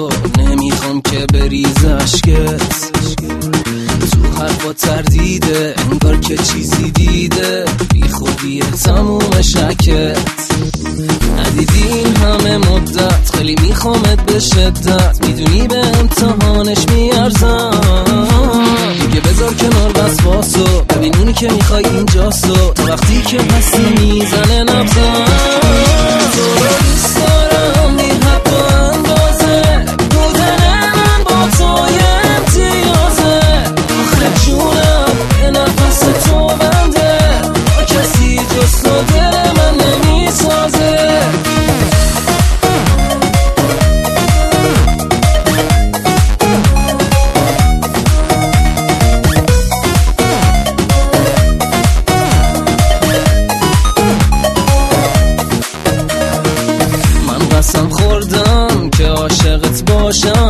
تو نمیخوام که بریز اشکت، تو حرفا تردیده انگار که چیزی دیده، بی خودیه تموم شکت. ندیدی این همه مدت، خیلی میخوامت به شدت، میدونی به امتحانش میارزم. دیگه بذار کنار وسواسو، ببین اونی که میخوای اینجاستو، تا وقتی که هستی میزنه نبزم. تو رو دوست دارم بی حد و اندازه، بودن من با تو یه امتیازه. آخه جونم به نفس تو بنده، با کسی جز تو دل من نمیسازه. قسم خوردم که عاشقت باشم،